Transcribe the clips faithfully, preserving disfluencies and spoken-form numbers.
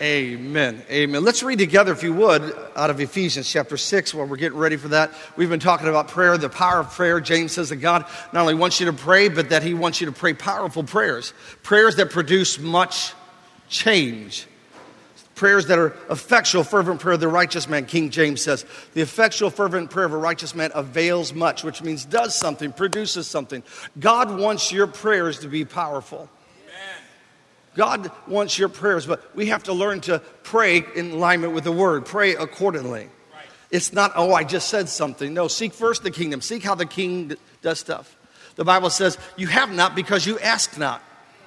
Amen. Amen. Let's read together, if you would, out of Ephesians chapter six, while we're getting ready for that. We've been talking about prayer, the power of prayer. James says that God not only wants you to pray, but that he wants you to pray powerful prayers. Prayers that produce much change. Prayers that are effectual, fervent prayer of the righteous man. King James says, the effectual, fervent prayer of a righteous man avails much, which means does something, produces something. God wants your prayers to be powerful. God wants your prayers, but we have to learn to pray in alignment with the word. Pray accordingly. Right. It's not, oh, I just said something. No, seek first the kingdom. Seek how the king does stuff. The Bible says, you have not because you ask not.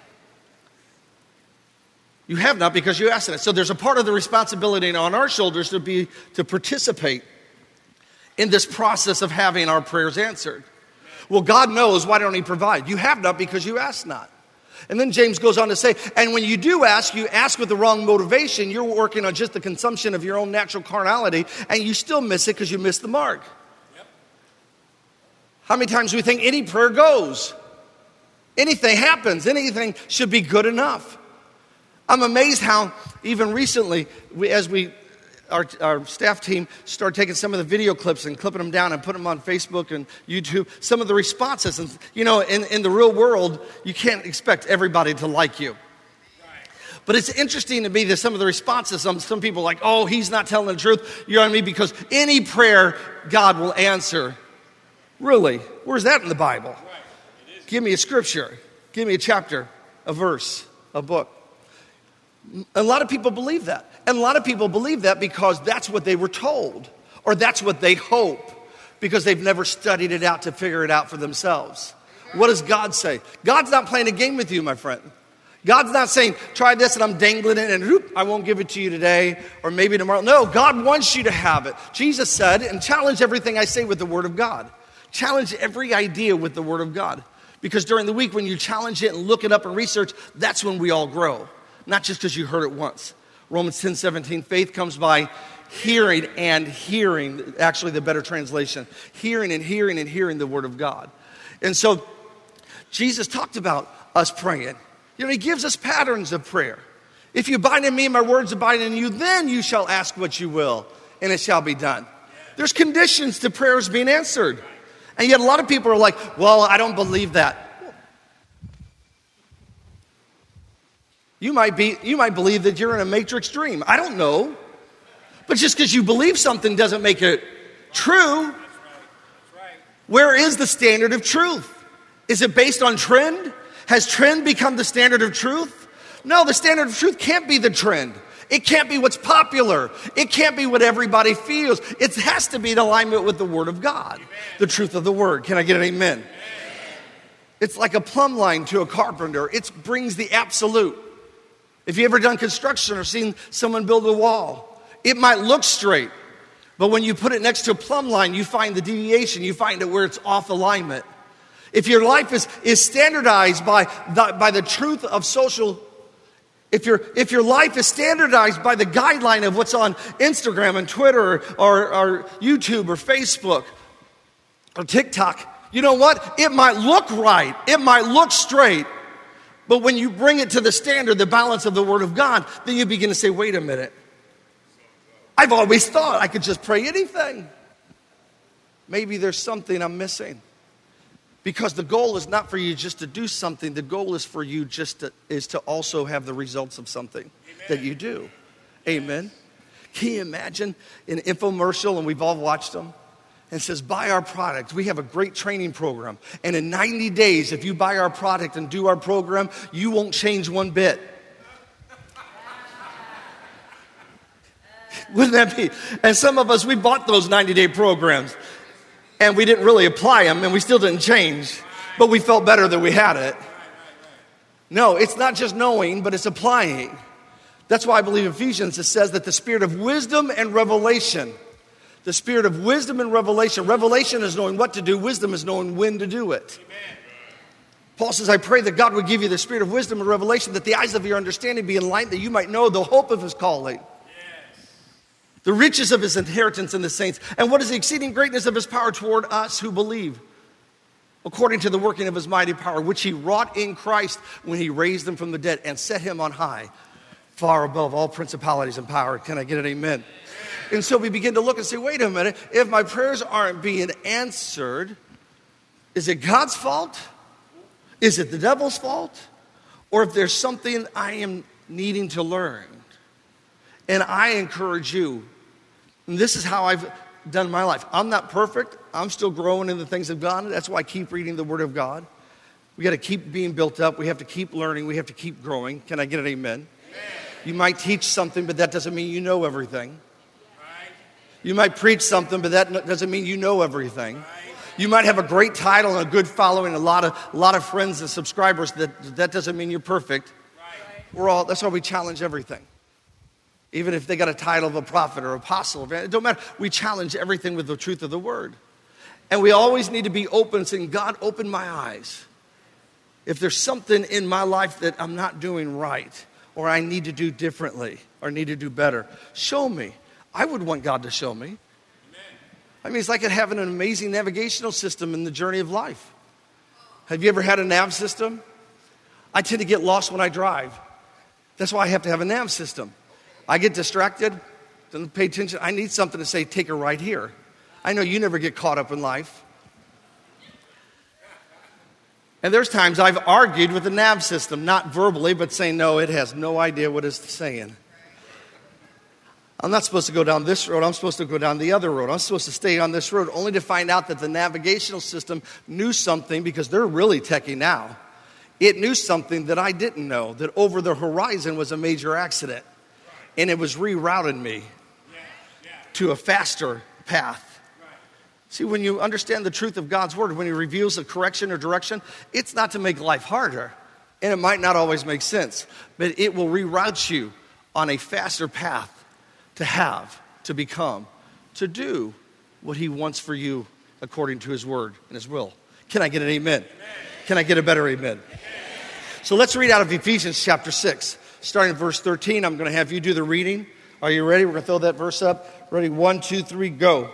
You have not because you ask not. So there's a part of the responsibility on our shoulders to be to participate in this process of having our prayers answered. Well, God knows, why don't he provide? You have not because you ask not. And then James goes on to say, and when you do ask, you ask with the wrong motivation. You're working on just the consumption of your own natural carnality, and you still miss it because you missed the mark. Yep. How many times do we think any prayer goes? Anything happens. Anything should be good enough. I'm amazed how even recently, we, as we... Our, our staff team started taking some of the video clips and clipping them down and putting them on Facebook and YouTube. Some of the responses. And, you know, in, in the real world, you can't expect everybody to like you. But it's interesting to me that some of the responses, some, some people are like, oh, he's not telling the truth. You know what I mean? Because any prayer, God will answer. Really? Where's that in the Bible? Give me a scripture. Give me a chapter, a verse, a book. A lot of people believe that. And a lot of people believe that because that's what they were told. Or that's what they hope. Because they've never studied it out to figure it out for themselves. What does God say? God's not playing a game with you, my friend. God's not saying, try this and I'm dangling it and whoop, I won't give it to you today or maybe tomorrow. No, God wants you to have it. Jesus said, and challenge everything I say with the word of God. Challenge every idea with the word of God. Because during the week when you challenge it and look it up and research, that's when we all grow. Not just because you heard it once. Romans ten seventeen, faith comes by hearing and hearing, actually the better translation, hearing and hearing and hearing the word of God. And so Jesus talked about us praying. You know, he gives us patterns of prayer. If you abide in me and my words abide in you, then you shall ask what you will, and it shall be done. There's conditions to prayers being answered. And yet a lot of people are like, well, I don't believe that. You might be, you might believe that you're in a matrix dream. I don't know. But just because you believe something doesn't make it true. Where is the standard of truth? Is it based on trend? Has trend become the standard of truth? No, the standard of truth can't be the trend. It can't be what's popular. It can't be what everybody feels. It has to be in alignment with the word of God. Amen. The truth of the word. Can I get an amen? Amen? It's like a plumb line to a carpenter. It brings the absolute. If you ever done construction or seen someone build a wall, it might look straight, but when you put it next to a plumb line, you find the deviation, you find it where it's off alignment. If your life is, is standardized by the, by the truth of social, if your, if your life is standardized by the guideline of what's on Instagram and Twitter or, or YouTube or Facebook or TikTok, you know what? It might look right, it might look straight, but when you bring it to the standard, the balance of the word of God, then you begin to say, wait a minute. I've always thought I could just pray anything. Maybe there's something I'm missing. Because the goal is not for you just to do something. The goal is for you just to, is to also have the results of something. Amen. That you do. Amen. Can you imagine an infomercial, and we've all watched them? And says, buy our product. We have a great training program. And in ninety days, if you buy our product and do our program, you won't change one bit. Wouldn't that be? And some of us, we bought those ninety-day programs. And we didn't really apply them, and we still didn't change. But we felt better that we had it. No, it's not just knowing, but it's applying. That's why I believe Ephesians, it says that the spirit of wisdom and revelation, the spirit of wisdom and revelation. Revelation is knowing what to do. Wisdom is knowing when to do it. Amen. Paul says, I pray that God would give you the spirit of wisdom and revelation, that the eyes of your understanding be enlightened, that you might know the hope of his calling, yes, the riches of his inheritance in the saints, and what is the exceeding greatness of his power toward us who believe, according to the working of his mighty power, which he wrought in Christ when he raised him from the dead and set him on high, far above all principalities and power. Can I get an amen? And so we begin to look and say, wait a minute, if my prayers aren't being answered, is it God's fault? Is it the devil's fault? Or if there's something I am needing to learn? And I encourage you, and this is how I've done my life. I'm not perfect. I'm still growing in the things of God. That's why I keep reading the Word of God. We got to keep being built up. We have to keep learning. We have to keep growing. Can I get an amen? Amen. You might teach something, but that doesn't mean you know everything. Right. You might preach something, but that doesn't mean you know everything. Right. You might have a great title and a good following, a lot of a lot of friends and subscribers. That that doesn't mean you're perfect. Right. We're all. That's why we challenge everything. Even if they got a title of a prophet or apostle, it don't matter. We challenge everything with the truth of the Word. And we always need to be open, saying, God, open my eyes. If there's something in my life that I'm not doing right, or I need to do differently, or need to do better, show me. I would want God to show me. Amen. I mean, it's like having an amazing navigational system in the journey of life. Have you ever had a nav system? I tend to get lost when I drive. That's why I have to have a nav system. I get distracted, don't pay attention. I need something to say, take her right here. I know you never get caught up in life. And there's times I've argued with the nav system, not verbally, but saying, no, it has no idea what it's saying. I'm not supposed to go down this road. I'm supposed to go down the other road. I'm supposed to stay on this road, only to find out that the navigational system knew something, because they're really techie now. It knew something that I didn't know, that over the horizon was a major accident. And it was rerouting me to a faster path. See, when you understand the truth of God's Word, when He reveals a correction or direction, it's not to make life harder. And it might not always make sense. But it will reroute you on a faster path to have, to become, to do what He wants for you according to His Word and His will. Can I get an amen? Amen. Can I get a better amen? Amen? So let's read out of Ephesians chapter six. Starting at verse thirteen, I'm going to have you do the reading. Are you ready? We're going to throw that verse up. Ready? One, two, three, go.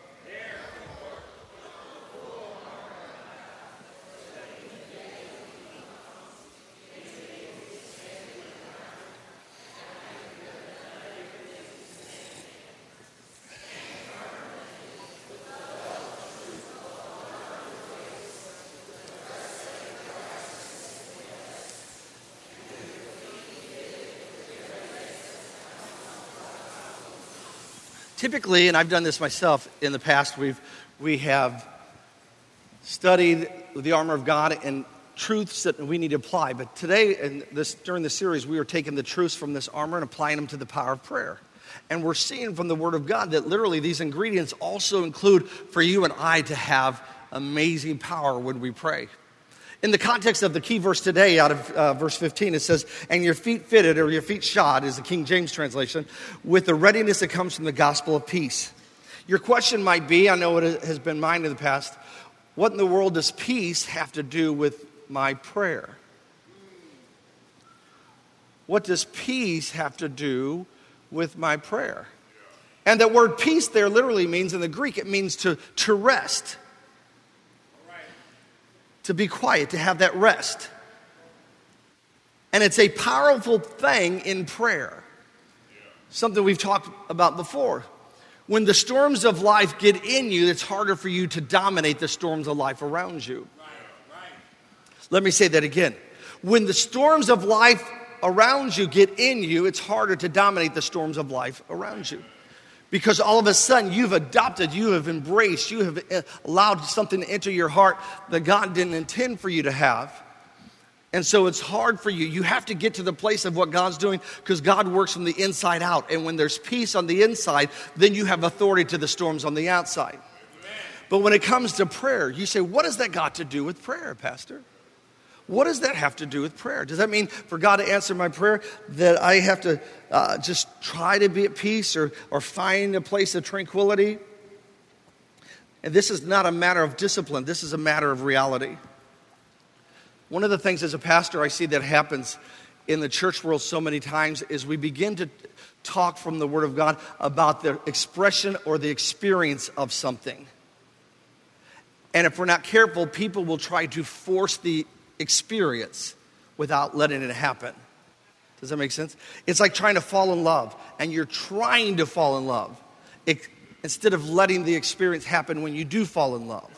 Typically, and I've done this myself in the past, we've, we have studied the armor of God and truths that we need to apply. But today, and this, during the series, we are taking the truths from this armor and applying them to the power of prayer. And we're seeing from the Word of God that literally these ingredients also include for you and I to have amazing power when we pray. In the context of the key verse today, out of uh, verse fifteen, it says, and your feet fitted, or your feet shod, is the King James translation, with the readiness that comes from the gospel of peace. Your question might be, I know it has been mine in the past, what in the world does peace have to do with my prayer? What does peace have to do with my prayer? And that word peace there literally means, in the Greek, it means to, to rest. To be quiet, to have that rest. And it's a powerful thing in prayer. Something we've talked about before. When the storms of life get in you, it's harder for you to dominate the storms of life around you. Let me say that again. When the storms of life around you get in you, it's harder to dominate the storms of life around you. Because all of a sudden you've adopted, you have embraced, you have allowed something to enter your heart that God didn't intend for you to have. And so it's hard for you. You have to get to the place of what God's doing, because God works from the inside out. And when there's peace on the inside, then you have authority to the storms on the outside. Amen. But when it comes to prayer, you say, what has that got to do with prayer, Pastor? What does that have to do with prayer? Does that mean for God to answer my prayer that I have to uh, just try to be at peace or, or find a place of tranquility? And this is not a matter of discipline. This is a matter of reality. One of the things as a pastor I see that happens in the church world so many times is we begin to talk from the Word of God about the expression or the experience of something. And if we're not careful, people will try to force the experience without letting it happen. Does that make sense? It's like trying to fall in love, and you're trying to fall in love it, instead of letting the experience happen when you do fall in love.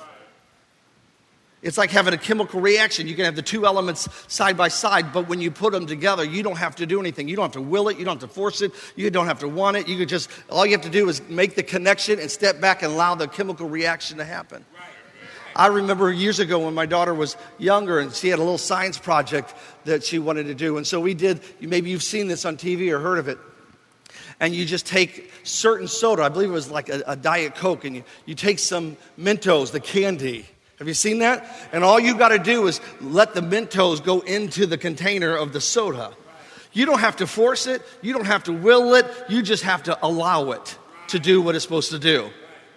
It's like having a chemical reaction. You can have the two elements side by side, but when you put them together, you don't have to do anything. You don't have to will it. You don't have to force it. You don't have to want it. You could just, all you have to do is make the connection and step back and allow the chemical reaction to happen. I remember years ago when my daughter was younger and she had a little science project that she wanted to do. And so we did, maybe you've seen this on T V or heard of it. And you just take certain soda, I believe it was like a, a Diet Coke, and you, you take some Mentos, the candy. Have you seen that? And all you got to do is let the Mentos go into the container of the soda. You don't have to force it. You don't have to will it. You just have to allow it to do what it's supposed to do.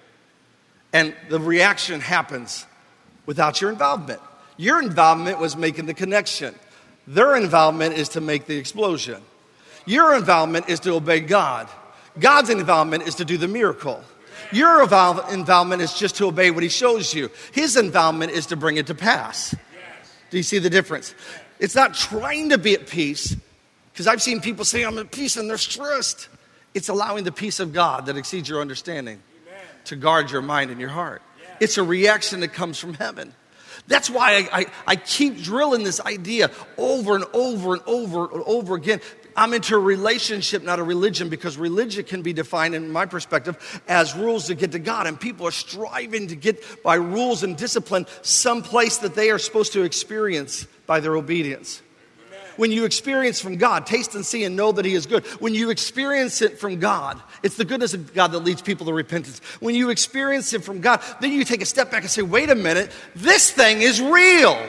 And the reaction happens without your involvement. Your involvement was making the connection. Their involvement is to make the explosion. Your involvement is to obey God. God's involvement is to do the miracle. Your involvement is just to obey what he shows you. His involvement is to bring it to pass. Do you see the difference? It's not trying to be at peace, because I've seen people say, I'm at peace, and they're stressed. It's allowing the peace of God that exceeds your understanding to guard your mind and your heart. It's a reaction that comes from heaven. That's why I, I, I keep drilling this idea over and over and over and over again. I'm into a relationship, not a religion, because religion can be defined, in my perspective, as rules to get to God. And people are striving to get, by rules and discipline, some place that they are supposed to experience by their obedience. Amen. When you experience from God, taste and see and know that he is good. When you experience it from God, it's the goodness of God that leads people to repentance. When you experience it from God, then you take a step back and say, wait a minute, this thing is real.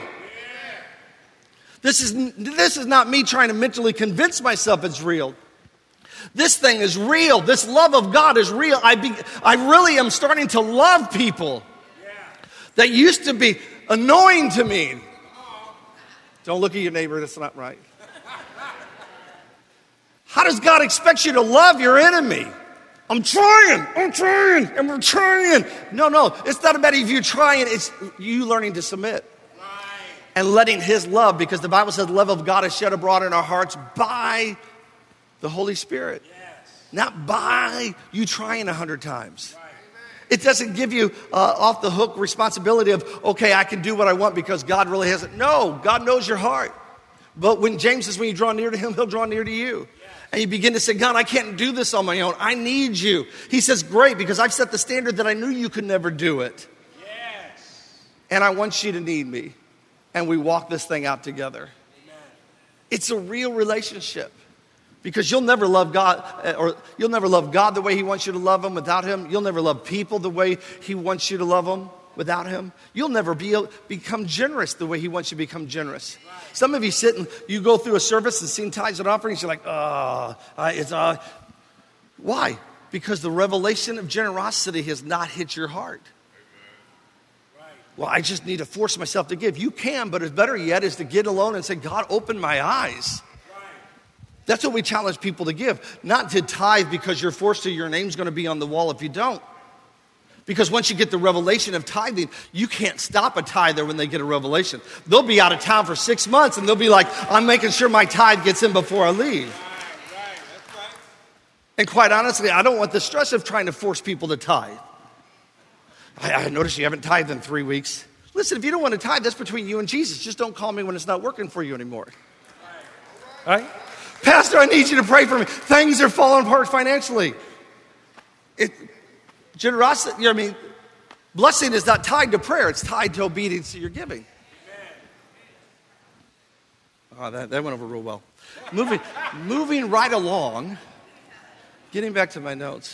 This is, this is not me trying to mentally convince myself it's real. This thing is real. This love of God is real. I, be, I really am starting to love people that used to be annoying to me. Don't look at your neighbor. That's not right. How does God expect you to love your enemy? I'm trying. I'm trying. And we're trying. No, no. It's not about if you're trying. It's you learning to submit. And letting his love, because the Bible says the love of God is shed abroad in our hearts by the Holy Spirit. Yes. Not by you trying a hundred times. Right. It doesn't give you uh, off the hook responsibility of, okay, I can do what I want because God really hasn't. No, God knows your heart. But when James says when you draw near to him, he'll draw near to you. Yes. And you begin to say, God, I can't do this on my own. I need you. He says, great, because I've set the standard that I knew you could never do it. Yes. And I want you to need me. And we walk this thing out together. Amen. It's a real relationship. Because you'll never love God, or you'll never love God the way he wants you to love him without him. You'll never love people the way he wants you to love them without him. You'll never be able, become generous the way he wants you to become generous. Right. Some of you sit and you go through a service and sing tithes and offerings. You're like, oh, it's uh. Why? Because the revelation of generosity has not hit your heart. Well, I just need to force myself to give. You can, but it's better yet is to get alone and say, God, open my eyes. Right. That's what we challenge people to give. Not to tithe because you're forced to, your name's going to be on the wall if you don't. Because once you get the revelation of tithing, you can't stop a tither when they get a revelation. They'll be out of town for six months and they'll be like, I'm making sure my tithe gets in before I leave. Right, right, that's right. And quite honestly, I don't want the stress of trying to force people to tithe. I, I noticed you haven't tithed in three weeks. Listen, if you don't want to tithe, that's between you and Jesus. Just don't call me when it's not working for you anymore. All right? Pastor, I need you to pray for me. Things are falling apart financially. It, generosity, you know what I mean? Blessing is not tied to prayer. It's tied to obedience to your giving. Oh, that, that went over real well. Moving, moving right along, getting back to my notes.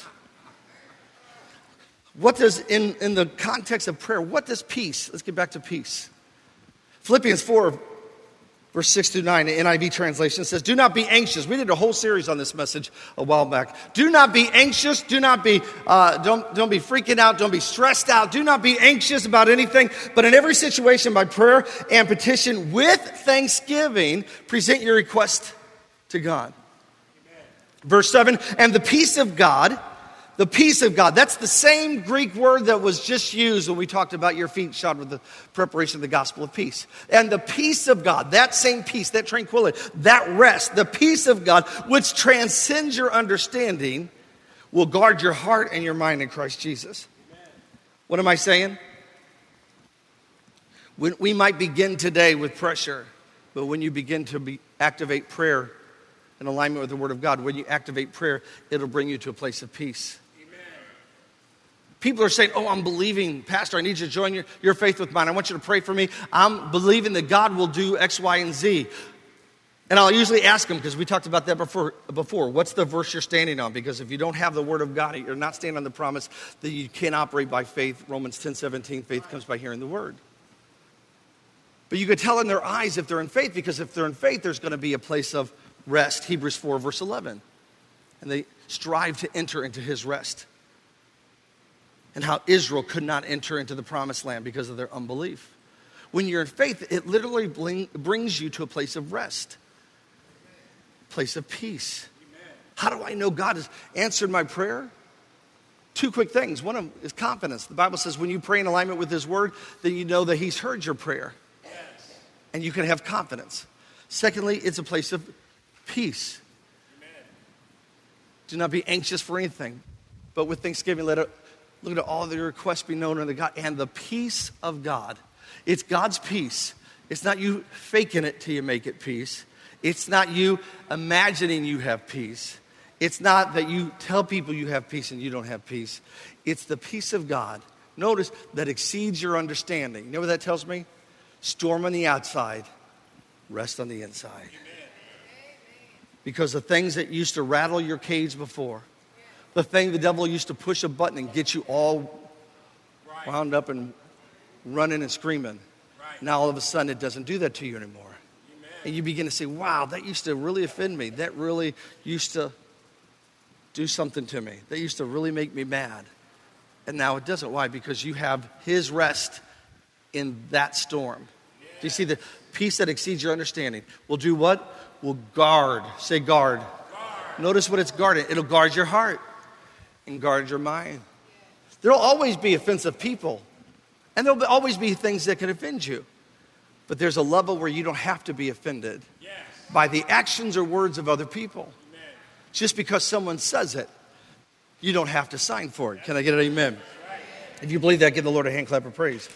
What does, in, in the context of prayer, what does peace, let's get back to peace. Philippians four, verse six through nine, the N I V translation says, do not be anxious. We did a whole series on this message a while back. Do not be anxious. Do not be, uh, don't, don't be freaking out. Don't be stressed out. Do not be anxious about anything. But in every situation, by prayer and petition, with thanksgiving, present your request to God. Amen. Verse seven, and the peace of God, The peace of God. That's the same Greek word that was just used when we talked about your feet shod with the preparation of the gospel of peace. And the peace of God, that same peace, that tranquility, that rest, the peace of God, which transcends your understanding, will guard your heart and your mind in Christ Jesus. Amen. What am I saying? When we might begin today with pressure, but when you begin to be, activate prayer in alignment with the Word of God, when you activate prayer, it'll bring you to a place of peace. People are saying, oh, I'm believing, Pastor, I need you to join your, your faith with mine. I want you to pray for me. I'm believing that God will do X, Y, and Z. And I'll usually ask them, because we talked about that before, before, what's the verse you're standing on? Because if you don't have the Word of God, you're not standing on the promise that you can't operate by faith. Romans ten seventeen, faith comes by hearing the Word. But you could tell in their eyes if they're in faith, because if they're in faith, there's going to be a place of rest. Hebrews four, verse eleven. And they strive to enter into His rest. And how Israel could not enter into the promised land because of their unbelief. When you're in faith, it literally bring, brings you to a place of rest, place of peace. Amen. How do I know God has answered my prayer? Two quick things. One of them is confidence. The Bible says when you pray in alignment with His Word, then you know that He's heard your prayer. Yes. And you can have confidence. Secondly, it's a place of peace. Amen. Do not be anxious for anything, but with thanksgiving let it look at all the requests be known unto God, and the peace of God. It's God's peace. It's not you faking it till you make it peace. It's not you imagining you have peace. It's not that you tell people you have peace and you don't have peace. It's the peace of God. Notice that exceeds your understanding. You know what that tells me? Storm on the outside, rest on the inside. Because the things that used to rattle your cage before, the thing the devil used to push a button and get you all wound up and running and screaming. Right. Now all of a sudden it doesn't do that to you anymore. Amen. And you begin to say, wow, that used to really offend me. That really used to do something to me. That used to really make me mad. And now it doesn't. Why? Because you have His rest in that storm. Yeah. Do you see the peace that exceeds your understanding? Will do what? Will guard. Say guard. guard. Notice what it's guarding. It'll guard your heart. And guard your mind. There'll always be offensive people. And there'll always be things that can offend you. But there's a level where you don't have to be offended yes. by the actions or words of other people. Amen. Just because someone says it, you don't have to sign for it. Can I get an amen? Right. If you believe that, give the Lord a hand clap of praise.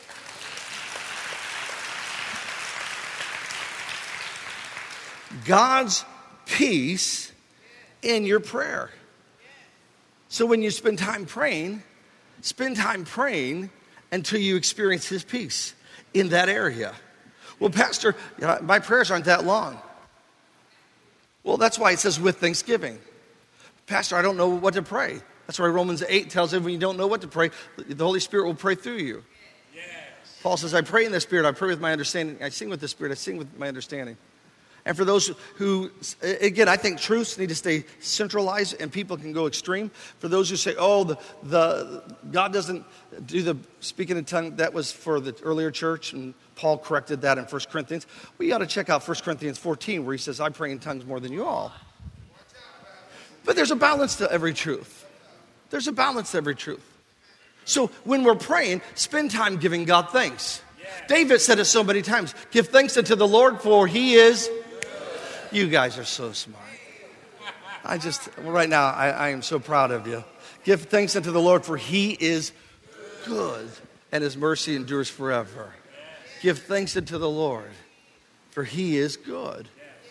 God's peace in your prayer. So when you spend time praying, spend time praying until you experience His peace in that area. Well, Pastor, you know, my prayers aren't that long. Well, that's why it says with thanksgiving. Pastor, I don't know what to pray. That's why Romans eight tells us when you don't know what to pray, the Holy Spirit will pray through you. Yes. Paul says, I pray in the Spirit, I pray with my understanding. I sing with the Spirit, I sing with my understanding. And for those who, again, I think truths need to stay centralized and people can go extreme. For those who say, oh, the, the God doesn't do the speaking in tongues, that was for the earlier church, and Paul corrected that in First Corinthians. Well, you ought to check out First Corinthians fourteen, where he says, I pray in tongues more than you all. But there's a balance to every truth. There's a balance to every truth. So when we're praying, spend time giving God thanks. David said it so many times, give thanks unto the Lord, for He is... You guys are so smart. I just, right now, I, I am so proud of you. Give thanks unto the Lord, for He is good, and His mercy endures forever. Give thanks unto the Lord, for He is good.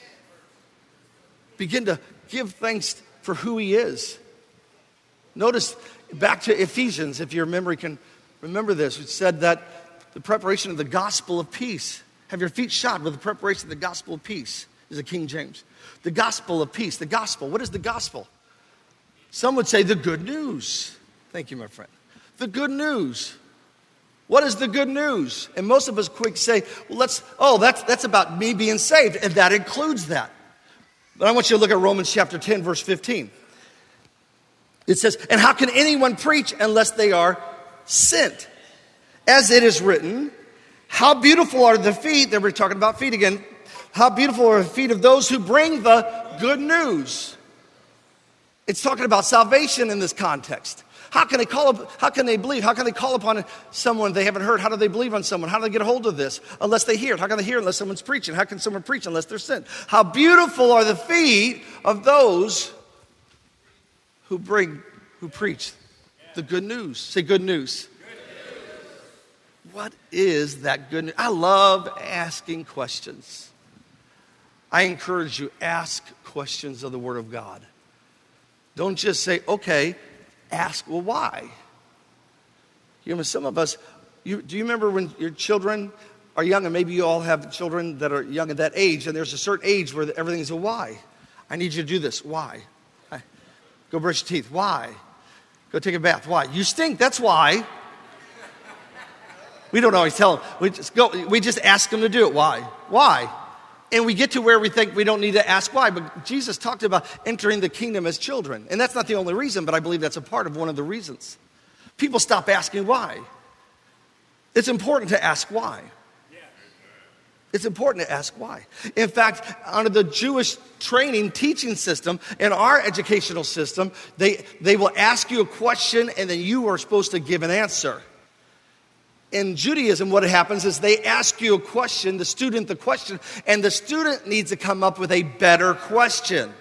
Begin to give thanks for who He is. Notice, back to Ephesians, if your memory can remember this, it said that the preparation of the gospel of peace. Have your feet shod with the preparation of the gospel of peace. Is a King James. The gospel of peace. The gospel. What is the gospel? Some would say the good news. Thank you, my friend. The good news. What is the good news? And most of us quick say, well, let's, oh, that's, that's about me being saved. And that includes that. But I want you to look at Romans chapter ten, verse fifteen. It says, and how can anyone preach unless they are sent? As it is written, how beautiful are the feet, that we're talking about feet again, how beautiful are the feet of those who bring the good news. It's talking about salvation in this context. How can they call up, how can they believe? How can they call upon someone they haven't heard? How do they believe on someone? How do they get a hold of this unless they hear it? How can they hear it unless someone's preaching? How can someone preach unless they're sent? How beautiful are the feet of those who bring, who preach the good news. Say good news. Good news. What is that good news? I love asking questions. I encourage you, ask questions of the Word of God. Don't just say, okay, ask, well, why? You know, some of us, you, do you remember when your children are young, and maybe you all have children that are young at that age, and there's a certain age where everything's a why. I need you to do this. Why? Go brush your teeth. Why? Go take a bath. Why? You stink. That's why. We don't always tell them. We just go. We just ask them to do it. Why? Why? And we get to where we think we don't need to ask why. But Jesus talked about entering the kingdom as children. And that's not the only reason, but I believe that's a part of one of the reasons. People stop asking why. It's important to ask why. It's important to ask why. In fact, under the Jewish training teaching system, in our educational system, they, they will ask you a question and then you are supposed to give an answer. In Judaism, what happens is they ask you a question, the student the question, and the student needs to come up with a better question.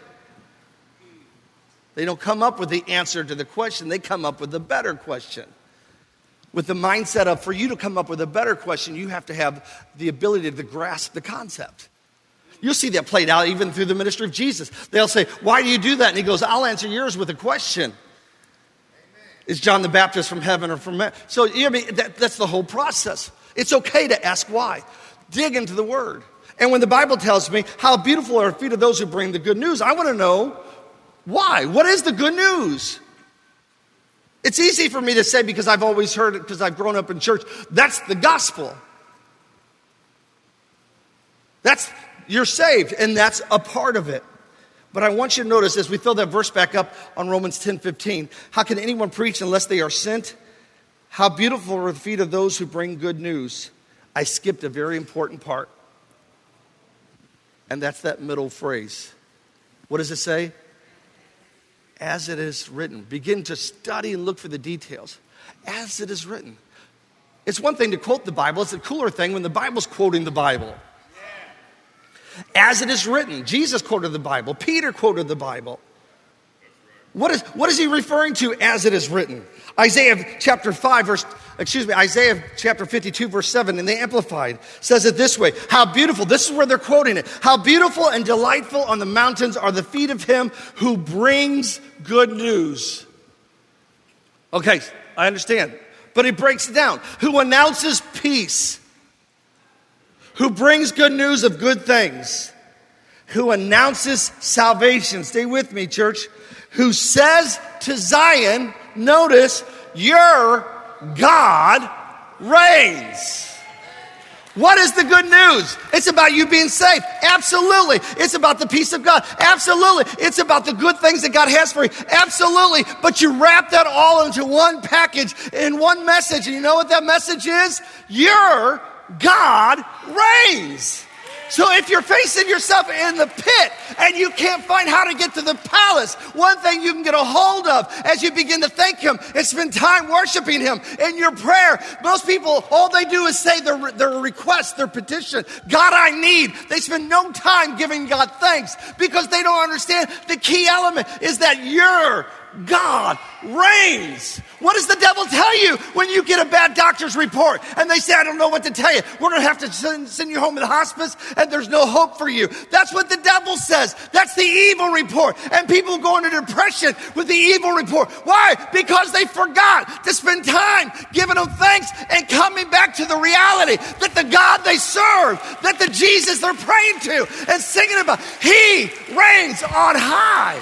They don't come up with the answer to the question, they come up with a better question. With the mindset of, for you to come up with a better question, you have to have the ability to grasp the concept. You'll see that played out even through the ministry of Jesus. They'll say, why do you do that? And he goes, I'll answer yours with a question. Is John the Baptist from heaven or from man? So you know, I mean, that, that's the whole process. It's okay to ask why. Dig into the Word. And when the Bible tells me, how beautiful are the feet of those who bring the good news, I want to know why. What is the good news? It's easy for me to say because I've always heard it, because I've grown up in church. That's the gospel. That's, you're saved, and that's a part of it. But I want you to notice, as we throw that verse back up on Romans ten fifteen, how can anyone preach unless they are sent? How beautiful are the feet of those who bring good news. I skipped a very important part. And that's that middle phrase. What does it say? As it is written. Begin to study and look for the details. As it is written. It's one thing to quote the Bible. It's a cooler thing when the Bible's quoting the Bible. As it is written. Jesus quoted the Bible. Peter quoted the Bible. What is, what is he referring to as it is written? Isaiah chapter five, verse, excuse me, Isaiah chapter fifty-two, verse seven, in the Amplified, says it this way. How beautiful, this is where they're quoting it. How beautiful and delightful on the mountains are the feet of him who brings good news. Okay, I understand. But he breaks it down. Who announces peace. Who brings good news of good things. Who announces salvation. Stay with me, church. Who says to Zion, notice, your God reigns. What is the good news? It's about you being saved. Absolutely. It's about the peace of God. Absolutely. It's about the good things that God has for you. Absolutely. But you wrap that all into one package, in one message. And you know what that message is? Your God reigns. So if you're facing yourself in the pit and you can't find how to get to the palace, one thing you can get a hold of as you begin to thank him is spend time worshiping him in your prayer. Most people, all they do is say their, their request, their petition. God, I need. They spend no time giving God thanks because they don't understand the key element is that your God reigns. What does the devil tell you when you get a bad doctor's report and they say, I don't know what to tell you. We're going to have to send, send you home to the hospice and there's no hope for you. That's what the devil says. That's the evil report. And people go into depression with the evil report. Why? Because they forgot to spend time giving him thanks and coming back to the reality that the God they serve, that the Jesus they're praying to and singing about, he reigns on high.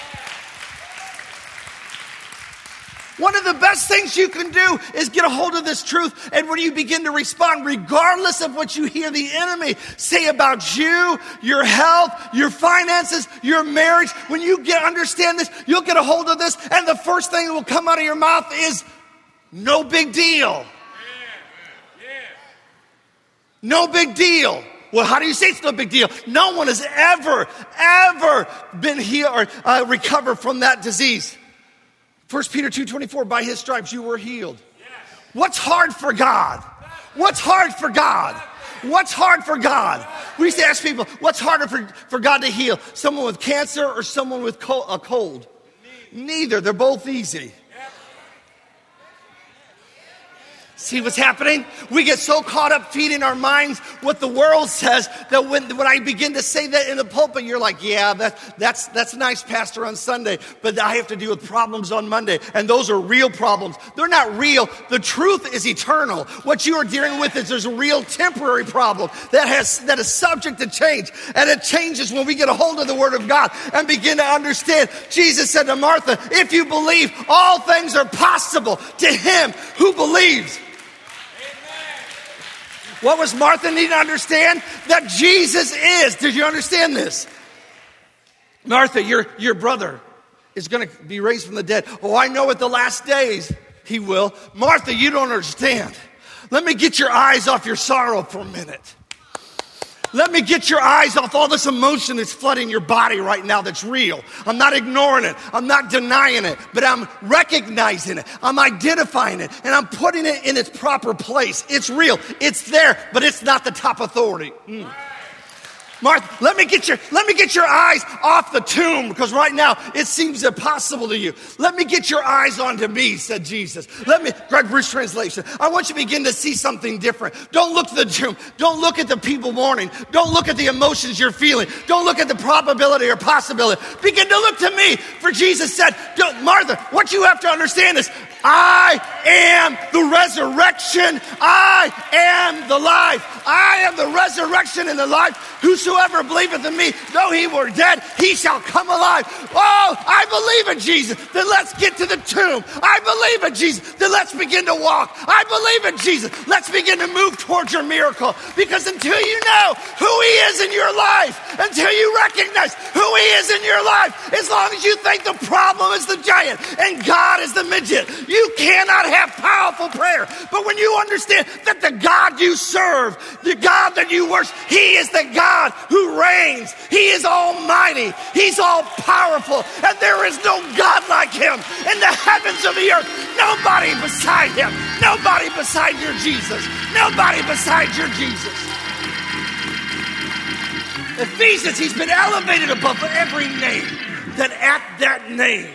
One of the best things you can do is get a hold of this truth. And when you begin to respond, regardless of what you hear the enemy say about you, your health, your finances, your marriage, when you get understand this, you'll get a hold of this. And the first thing that will come out of your mouth is no big deal. No big deal. Well, how do you say it's no big deal? No one has ever, ever been healed or uh, recovered from that disease. First Peter two twenty-four, by his stripes you were healed. What's hard for God? What's hard for God? What's hard for God? We used to ask people, what's harder for, for God to heal? Someone with cancer or someone with cold, a cold? Neither. They're both easy. See what's happening? We get so caught up feeding our minds what the world says that when, when I begin to say that in the pulpit, you're like, yeah, that, that's, that's nice, Pastor, on Sunday, but I have to deal with problems on Monday, and those are real problems. They're not real. The truth is eternal. What you are dealing with is there's a real temporary problem that has that is subject to change, and it changes when we get a hold of the Word of God and begin to understand. Jesus said to Martha, if you believe, all things are possible to him who believes. What was Martha needing to understand? That Jesus is. Did you understand this? Martha, your, your brother is going to be raised from the dead. Oh, I know at the last days he will. Martha, you don't understand. Let me get your eyes off your sorrow for a minute. Let me get your eyes off all this emotion that's flooding your body right now that's real. I'm not ignoring it. I'm not denying it. But I'm recognizing it. I'm identifying it. And I'm putting it in its proper place. It's real. It's there. But it's not the top authority. Mm. Martha, let me get your let me get your eyes off the tomb, because right now it seems impossible to you. Let me get your eyes onto me, said Jesus. Let me, Greg Bruce translation. I want you to begin to see something different. Don't look to the tomb. Don't look at the people mourning. Don't look at the emotions you're feeling. Don't look at the probability or possibility. Begin to look to me. For Jesus said, Martha, what you have to understand is, I am the resurrection. I am the life. I am the resurrection and the life. Whosoever believeth in me, though he were dead, he shall come alive. Oh, I believe in Jesus. Then let's get to the tomb. I believe in Jesus. Then let's begin to walk. I believe in Jesus. Let's begin to move towards your miracle. Because until you know who he is in your life, until you recognize who he is in your life, as long as you think the problem is the giant and God is the midget, you cannot have powerful prayer. But when you understand that the God you serve, the God that you worship, he is the God who reigns. He is almighty. He's all powerful. And there is no God like him in the heavens of the earth. Nobody beside him. Nobody beside your Jesus. Nobody beside your Jesus. Ephesians, he's been elevated above every name. That at that name,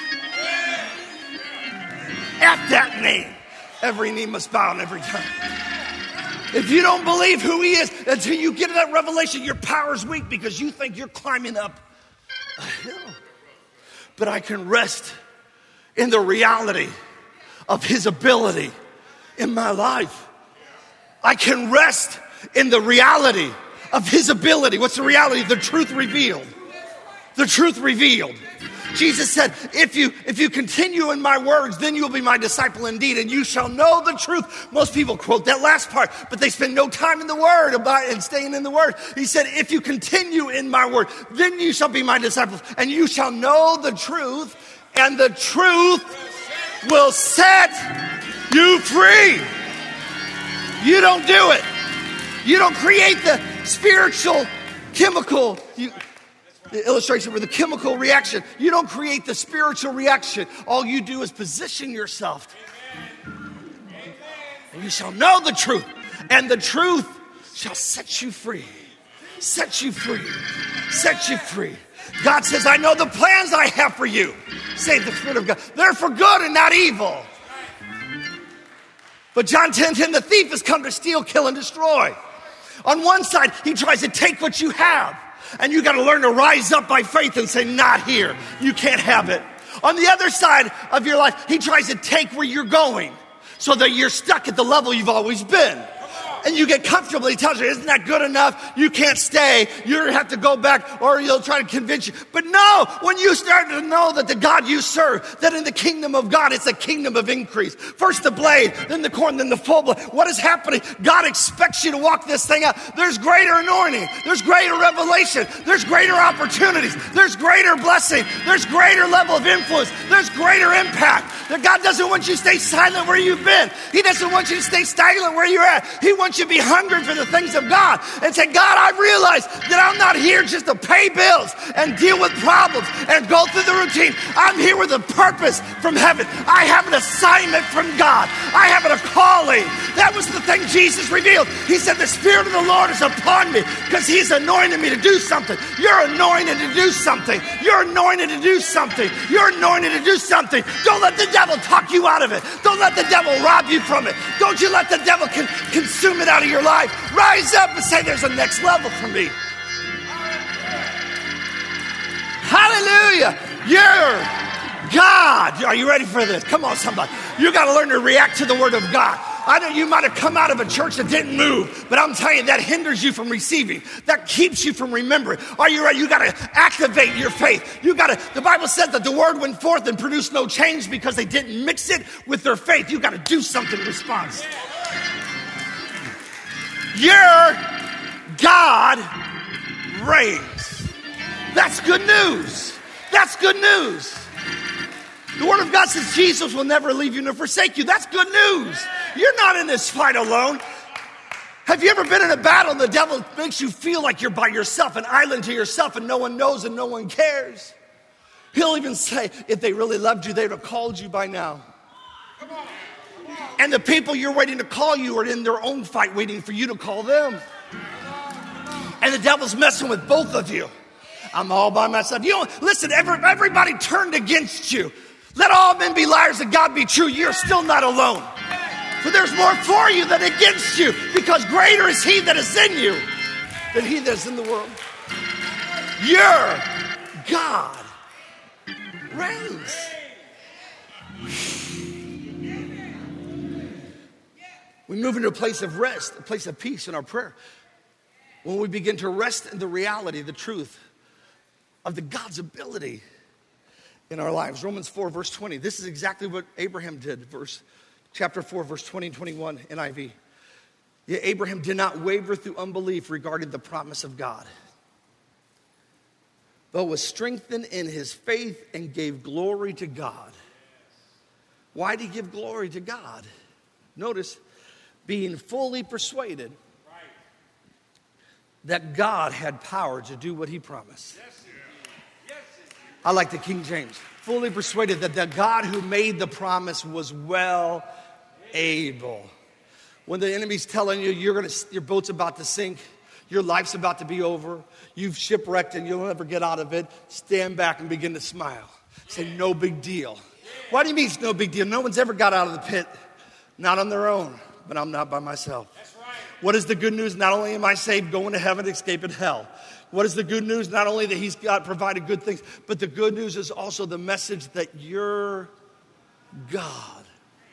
at that name, every knee must bow and every tongue. If you don't believe who he is, until you get to that revelation, your power's weak because you think you're climbing up a hill. But I can rest in the reality of his ability in my life. I can rest in the reality of his ability. What's the reality? The truth revealed. The truth revealed. Jesus said, if you if you continue in my words, then you'll be my disciple indeed, and you shall know the truth. Most people quote that last part, but they spend no time in the word about and staying in the word. He said, if you continue in my word, then you shall be my disciples, and you shall know the truth, and the truth will set you free. You don't do it. You don't create the spiritual chemical you, the illustration for the chemical reaction. You don't create the spiritual reaction. All you do is position yourself. And you shall know the truth, and the truth shall set you free. Set you free. Set you free. God says, I know the plans I have for you. Say the Spirit of God. They're for good and not evil. But John ten ten, the thief has come to steal, kill, and destroy. On one side, he tries to take what you have. And you got to learn to rise up by faith and say, not here. You can't have it. On the other side of your life, he tries to take where you're going so that you're stuck at the level you've always been. And you get comfortable. He tells you, isn't that good enough? You can't stay. You have to go back, or he'll try to convince you. But no, when you start to know that the God you serve, that in the kingdom of God, it's a kingdom of increase. First the blade, then the corn, then the full blade. What is happening? God expects you to walk this thing out. There's greater anointing. There's greater revelation. There's greater opportunities. There's greater blessing. There's greater level of influence. There's greater impact. That God doesn't want you to stay silent where you've been. He doesn't want you to stay stagnant where you're at. He wants want you to be hungry for the things of God and say, God, I realize that I'm not here just to pay bills and deal with problems and go through the routine. I'm here with a purpose from heaven. I have an assignment from God. I have a calling. That was the thing Jesus revealed. He said, the Spirit of the Lord is upon me because he's anointed me to do something. You're anointed to do something. You're anointed to do something. You're anointed to do something. Don't let the devil talk you out of it. Don't let the devil rob you from it. Don't you let the devil con- consume it out of your life. Rise up and say, there's a next level for me. Hallelujah. You're God. Are you ready for this? Come on, somebody. You got to learn to react to the word of God. I know you might have come out of a church that didn't move, but I'm telling you, that hinders you from receiving. That keeps you from remembering. Are you ready? You got to activate your faith. You got to, the Bible said that the word went forth and produced no change because they didn't mix it with their faith. You got to do something in response. Your God reigns. That's good news. That's good news. The Word of God says Jesus will never leave you nor forsake you. That's good news. You're not in this fight alone. Have you ever been in a battle and the devil makes you feel like you're by yourself, an island to yourself, and no one knows and no one cares? He'll even say, if they really loved you, they'd have called you by now. Come on. Come on. And the people you're waiting to call you are in their own fight waiting for you to call them. And the devil's messing with both of you. I'm all by myself. You know, listen, every, everybody turned against you. Let all men be liars and God be true. You're still not alone. For there's more for you than against you, because greater is he that is in you than he that is in the world. Your God reigns. We move into a place of rest, a place of peace in our prayer. When we begin to rest in the reality, the truth of the God's ability in our lives. Romans four, verse twenty. This is exactly what Abraham did. Verse chapter four, verse twenty and twenty-one, N I V. Yet Abraham did not waver through unbelief regarding the promise of God, but was strengthened in his faith and gave glory to God. Why did he give glory to God? Notice, being fully persuaded that God had power to do what he promised. I like the King James. Fully persuaded that the God who made the promise was well able. When the enemy's telling you you're gonna, your boat's about to sink, your life's about to be over, you've shipwrecked and you'll never get out of it, stand back and begin to smile. Say, no big deal. What do you mean it's no big deal? No one's ever got out of the pit, not on their own, but I'm not by myself. That's right. What is the good news? Not only am I saved, going to heaven, escaping hell. What is the good news? Not only that he's got provided good things, but the good news is also the message that your God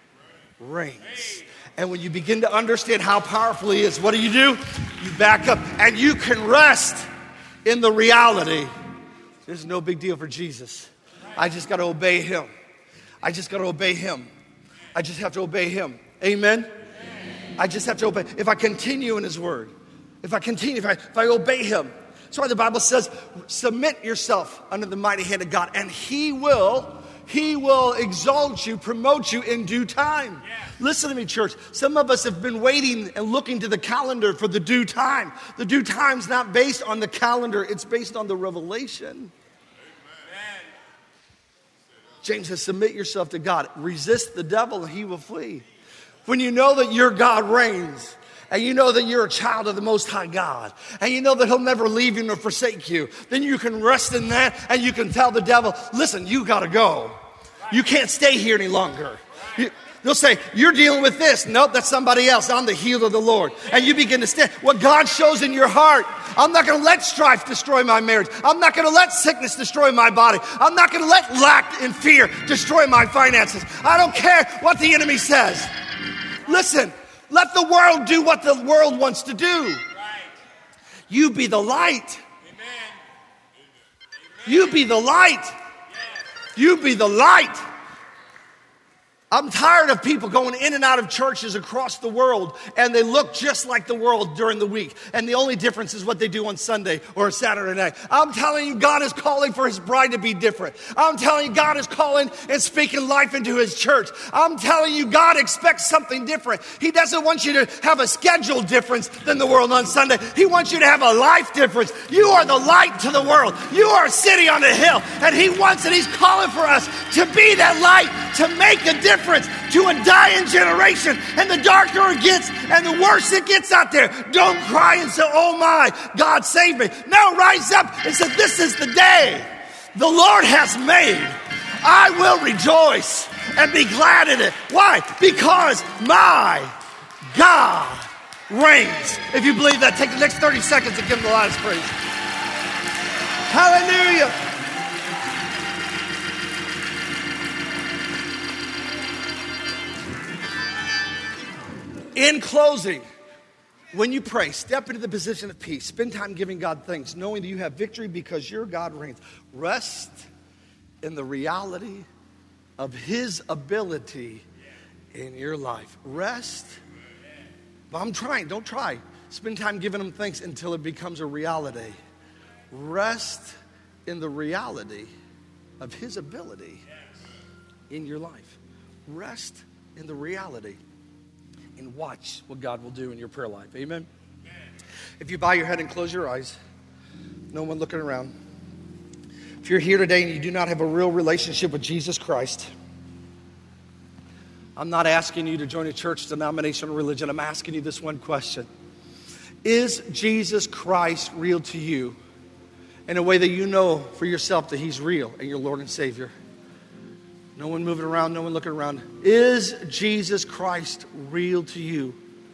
reigns. And when you begin to understand how powerful he is, what do you do? You back up and you can rest in the reality. There's no big deal for Jesus. I just got to obey him. I just got to obey him. I just have to obey him. Amen? I just have to obey. If I continue in his word, if I continue, if I, if I obey him, that's why the Bible says, submit yourself under the mighty hand of God, and he will, he will exalt you, promote you in due time. Yeah. Listen to me, church. Some of us have been waiting and looking to the calendar for the due time. The due time's not based on the calendar. It's based on the revelation. Amen. James says, submit yourself to God. Resist the devil and he will flee. When you know that your God reigns, and you know that you're a child of the Most High God, and you know that he'll never leave you nor forsake you, then you can rest in that, and you can tell the devil, listen, you got to go. You can't stay here any longer. You, they'll say, you're dealing with this. Nope, that's somebody else. I'm the heel of the Lord. And you begin to stand. What God shows in your heart, I'm not going to let strife destroy my marriage. I'm not going to let sickness destroy my body. I'm not going to let lack and fear destroy my finances. I don't care what the enemy says. Listen. Let the world do what the world wants to do. Right. You be the light. Amen. You be the light. Yes. You be the light. I'm tired of people going in and out of churches across the world, and they look just like the world during the week. And the only difference is what they do on Sunday or Saturday night. I'm telling you, God is calling for his bride to be different. I'm telling you, God is calling and speaking life into his church. I'm telling you, God expects something different. He doesn't want you to have a schedule difference than the world on Sunday. He wants you to have a life difference. You are the light to the world. You are a city on a hill, and he wants it. He's calling for us to be that light, to make a difference to a dying generation. And the darker it gets and the worse it gets out there, don't cry and say, oh my, God save me. No, rise up and say, this is the day the Lord has made. I will rejoice and be glad in it. Why? Because my God reigns. If you believe that, take the next thirty seconds and give him the loudest praise. Hallelujah. In closing, when you pray, step into the position of peace. Spend time giving God thanks, knowing that you have victory because your God reigns. Rest in the reality of his ability in your life. Rest. I'm trying. Don't try. Spend time giving him thanks until it becomes a reality. Rest in the reality of his ability in your life. Rest in the reality. And watch what God will do in your prayer life. Amen? Amen. If you bow your head and close your eyes, no one looking around. If you're here today and you do not have a real relationship with Jesus Christ, I'm not asking you to join a church, denomination, or religion. I'm asking you this one question. Is Jesus Christ real to you in a way that you know for yourself that he's real and your Lord and Savior? No one moving around, no one looking around. Is Jesus Christ real to you?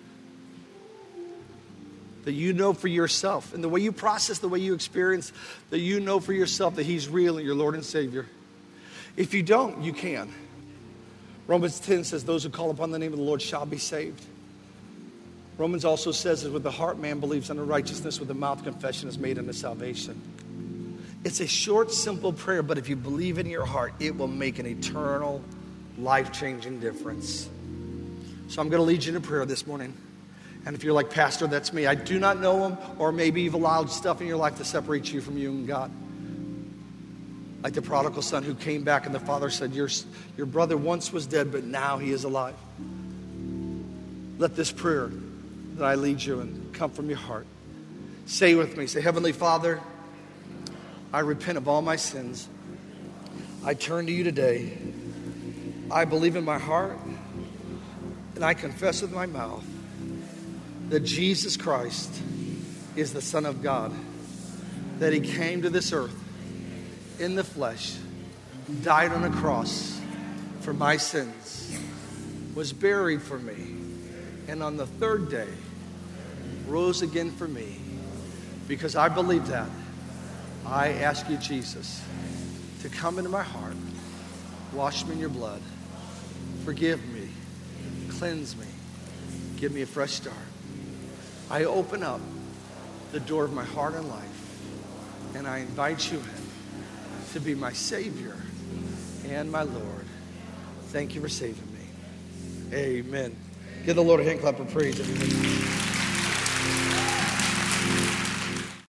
That you know for yourself, and the way you process, the way you experience, that you know for yourself that he's real and your Lord and Savior. If you don't, you can. Romans ten says, those who call upon the name of the Lord shall be saved. Romans also says that with the heart man believes unto righteousness, with the mouth confession is made unto salvation. It's a short, simple prayer, but if you believe in your heart, it will make an eternal, life-changing difference. So I'm going to lead you in a prayer this morning. And if you're like, Pastor, that's me. I do not know him, or maybe you've allowed stuff in your life to separate you from you and God. Like the prodigal son who came back and the father said, your, your brother once was dead, but now he is alive. Let this prayer that I lead you in come from your heart. Say with me, say, Heavenly Father, I repent of all my sins. I turn to you today. I believe in my heart and I confess with my mouth that Jesus Christ is the Son of God, that he came to this earth in the flesh, died on a cross for my sins, was buried for me, and on the third day rose again for me. Because I believe that, I ask you, Jesus, to come into my heart, wash me in your blood, forgive me, cleanse me, give me a fresh start. I open up the door of my heart and life, and I invite you in to be my Savior and my Lord. Thank you for saving me. Amen. Give the Lord a hand clap of praise, everybody.